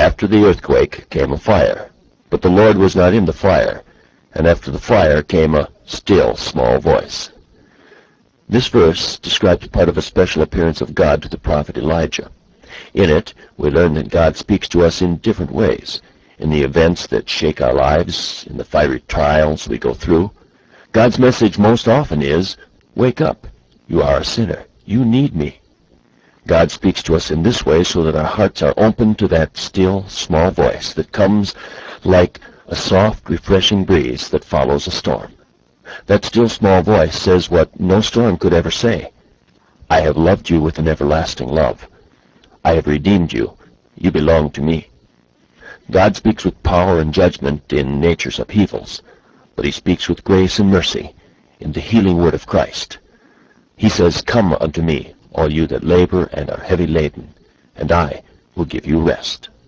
After the earthquake came a fire, but the Lord was not in the fire, and after the fire came a still small voice. This verse describes part of a special appearance of God to the prophet Elijah. In it, we learn that God speaks to us in different ways. In the events that shake our lives, in the fiery trials we go through, God's message most often is, "Wake up. You are a sinner. You need me." God speaks to us in this way so that our hearts are open to that still, small voice that comes like a soft, refreshing breeze that follows a storm. That still, small voice says what no storm could ever say. "I have loved you with an everlasting love. I have redeemed you. You belong to me." God speaks with power and judgment in nature's upheavals, but he speaks with grace and mercy in the healing word of Christ. He says, "Come unto me, all you that labor and are heavy laden, and I will give you rest."